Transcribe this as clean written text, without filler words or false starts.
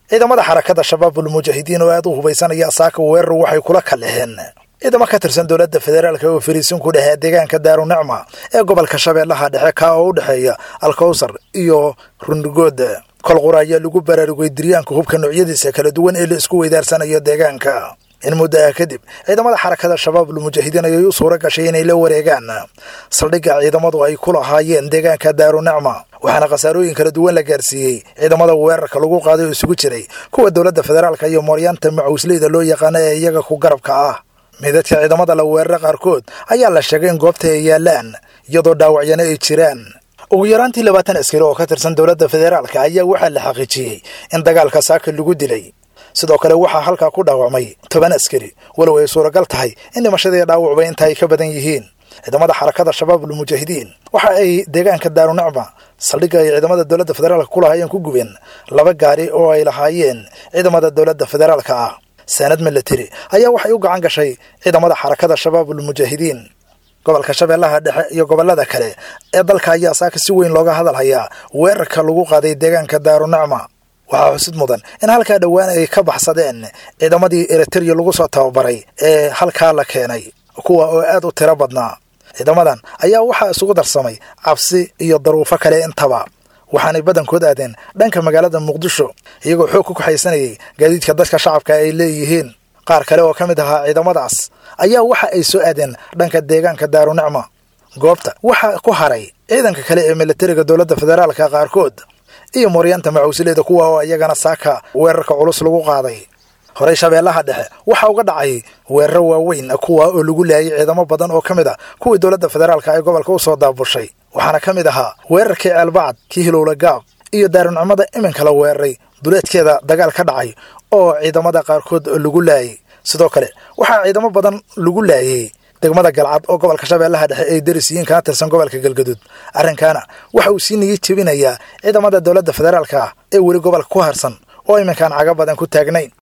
ciidamada xarakada shabaabul mujaahidiin oo aad u hubaysanaya saaka weerar waxay kula kaleheen ciidamo ka tirsan dowladda federaalka oo fariisin ku dhahay deegaanka Daarunicma ee gobolka Shabeellaha Dhexe ka oo u dhaxeeya Alkowsar iyo Rundugood kolqoraya lagu baraarugay diryaanka hubka noocyadiisa kala duwan ee la isku weydaarsanayo deegaanka in muddo kadib ciidamada xarakada shabaabul mujaahidiin ay u suura gashay inay la wareegaan saldhigga ciidamadu ay ku lahaayeen deegaanka Daarunicma waxaana qasaarooyin kala duwan la gaarsiiyay ciidamada weerarka lagu qaaday oo isugu jiray kuwa dowladda federaalka iyo Mooryaanta Macuusleyda loo yaqaan ee iyaga ku garabka ah midadka ciidamada la weerar qaarkood ayaa la sheegay in goobta ay yaalaan iyadoo dhaawacyana ay jiraan ugu yaraantii 20 askari oo ka tirsan dowladda federaalka ayaa waxaa la xaqiijiyay in dagaalka saaka lagu dilay sidoo kale waxaa halka ku dhaawacmay 10 askari walow ay suuragal tahay in dhimashada dhaawacba inta ay ka badan yihiin ciidamada xarakada shabaabul mujaahidiin waxa ay deegaanka Daarunicma saldhigga ay ciidamada dowladda federaalka ku lahaayeen ku gubeen 2 gaari oo ay lahaayeen ciidamada dowladda federaalka ah sanad military ayaa waxay u gacan gashay ciidamada xarakada shabaabul mujaahidiin gobolka Shabeellaha Dhexe iyo gobolada kale ee dalka ayaa saaka si weyn looga hadalhayaa weerarka lagu qaaday deegaanka Daarunicma waxaa xusid mudan in halka dhawaan ay ka baxsadeen ciidamadii Eritrea lagu soo tababaray ee halka la keenay kuwa oo aad u tiro badnaa ciidamadan ayaa waxa isugu darsamay cabsi iyo daruufo kale intaba waxaanay badankood aadeen dhanka magaalada Muqdisho iyagoo xoog ku xaysanayay gaadiidka dadka shacabka ay leeyihiin qaar kale oo kamid ahaa ciidamadaas ayaa waxa ay soo aadeen dhanka deegaanka Daarunicma goobta waxa ku haray ciidanka kale ee militariga dowladda federaalka qaarkood iyo Mooryaanta Macuusleyda kuwa oo iyagana saaka weerarka culus lagu qaaday horay Shabeellaha Dhexe waxa uga dhacay weerar waaweyn kuwa oo lagu laayay ciidamo badan oo kamid ah kuwa dowladda federaalka ay gobolka u soo daabushay waxaana kamid ahaa weerarkii Albacad kii Hilowla Gaab iyo Daarunicmada iminka la weeraray duleedkeeda dagaal ka dhacay oo ciidamada qaarkood lagu laayay sidoo kale waxa ciidamo badan lagu laayay degmada Galcad oo gobolka Shabeellaha Dhexe ay darisiin ka tirsan gobolka Galgaduud arrinkana waxa uu siinayay jabinaya ciidamada dowladda federaalka ee wali gobolka ku harsan oo iminkan caga badan ku taagnayn